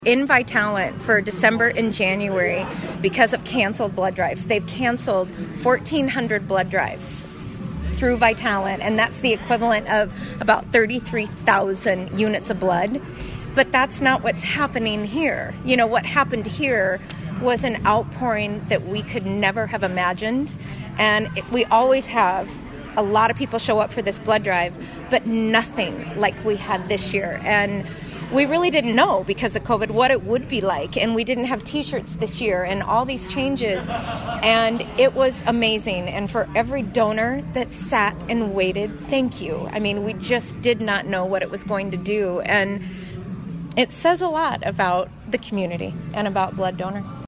In Vitalant for December and January, because of canceled blood drives, they've canceled 1,400 blood drives through Vitalant, and that's the equivalent of about 33,000 units of blood. But that's not what's happening here. You know, what happened here was an outpouring that we could never have imagined, and we always have a lot of people show up for this blood drive, but nothing like we had this year. And we really didn't know, because of COVID, what it would be like. And we didn't have T-shirts this year and all these changes. And it was amazing. And for every donor that sat and waited, thank you. I mean, we just did not know what it was going to do. And it says a lot about the community and about blood donors.